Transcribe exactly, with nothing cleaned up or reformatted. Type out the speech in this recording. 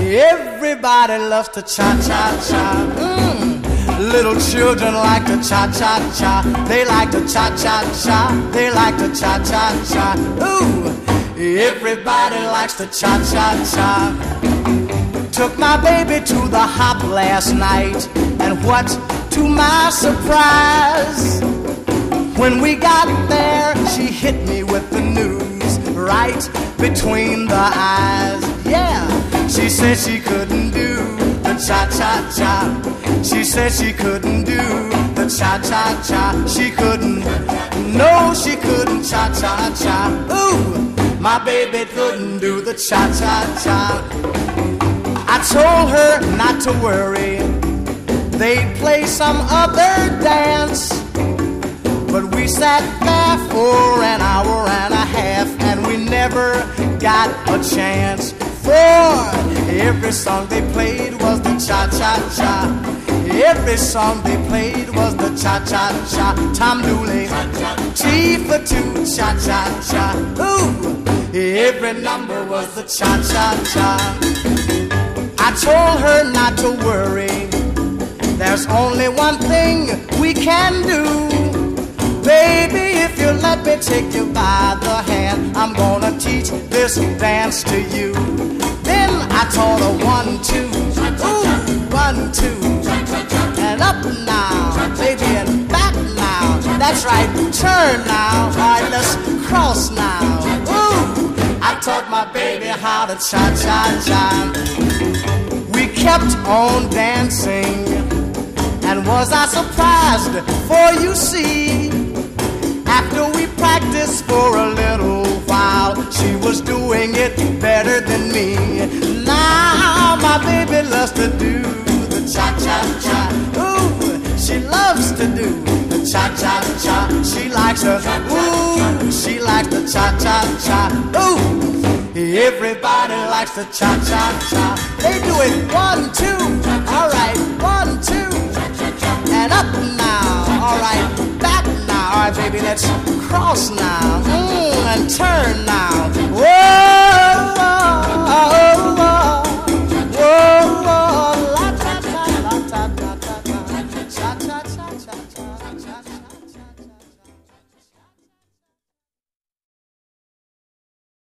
Everybody loves to cha-cha-cha. Mm. Little children like to cha-cha-cha. They like to cha-cha-cha. They like to cha-cha-cha. Ooh, everybody likes to cha-cha-cha. Took my baby to the hop last night, and what to my surprise, when we got there, she hit me with the news right between the eyes. Yeah, she said she couldn't do the cha-cha-cha. She said she couldn't do the cha-cha-cha. She couldn't, no, she couldn't cha-cha-cha. Ooh, my baby couldn't do the cha-cha-cha. I told her not to worry, they'd play some other dance. But we sat there for an hour and a half, and we never got a chance. For every song they played was the cha-cha-cha. Every song they played was the cha-cha-cha. Tom Dooley, T for two, cha-cha-cha. Ooh, every number was the cha-cha-cha. I told her not to worry, there's only one thing we can do. Baby, if you let me take you by the hand, I'm gonna teach this dance to you. Then I taught her one, two, ooh, one, two, and up now, baby, and back now. That's right, turn now, all right, let's cross now. Ooh, I taught my baby how to cha-cha-cha. We kept on dancing, and was I surprised, for you see, after we practiced for a little while, she was doing it better than me. Now my baby loves to do the cha-cha-cha. Ooh, she loves to do the cha-cha-cha. She likes her, ooh, she likes the cha-cha-cha. Ooh, everybody likes the cha-cha-cha. They do it one, two, all right, one, two, and up now, all right, back now, all right, baby, let's cross now, mm, and turn now. Whoa, whoa, whoa.